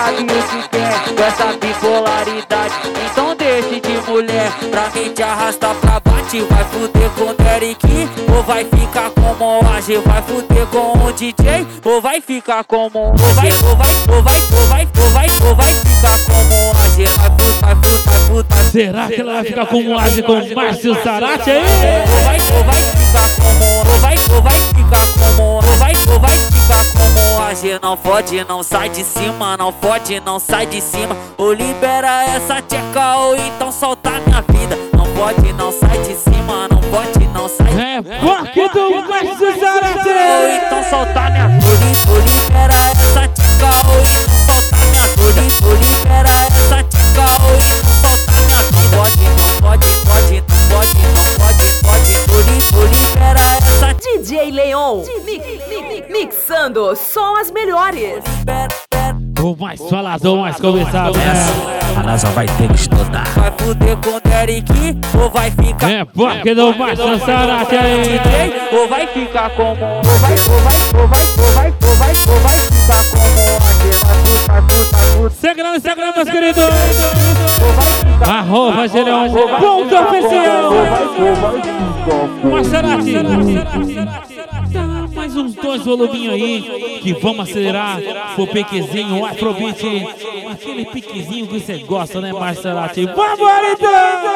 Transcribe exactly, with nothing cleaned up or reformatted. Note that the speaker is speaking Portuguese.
sabe o que quer, com essa bipolaridade. Então deixe de mulher pra mim te arrastar pra bate. Vai fuder com o Derek ou vai ficar com Moage? Vai fuder com o D J ou vai ficar com Moage? Ou vai, ou vai, ou vai, ou vai, ou vai, ou vai ficar com Moage? Vai fuder, vai fuder, vai fuder. Será que ela vai ficar com Moage com o Márcio Zarate aí? Ou vai, ou vai ficar com Moage? Ou vai, ou vai ficar com Moage? Ou vai, ou vai ficar com Moage? Não fode, não sai de cima, não fode, não sai de cima. Ou libera essa tcheca ou então solta minha vida. Não pode, não sai de cima, não pode, não sai. É porque do Márcio Zarate. Ou então solta minha vida. Ou libera essa tcheca ou então solta minha vida. Ou libera essa tcheca ou então solta minha vida. Pode, não pode, pode, não pode, não pode, pode. Ou libera essa D J Leon, mi, mi, mixando só as melhores. O mais falador, mais conversado. A NASA vai ter que estudar. Vai fuder com o Derek ou vai ficar. É porque do Márcio Zarate aí. Ou vai ficar como. Ou vai, ou vai, ou vai, ou vai, ou vai, ou vai ficar como. Vai fuder, segue lá no Instagram, meus queridos. Arroba Geleão. Ponto oficial. Marcelati. Dá mais uns dois voluminhos aí que vamos acelerar pro piquezinho, o Afrobeat. Aquele piquezinho que você gosta, né, Marcelati? Vamos, então!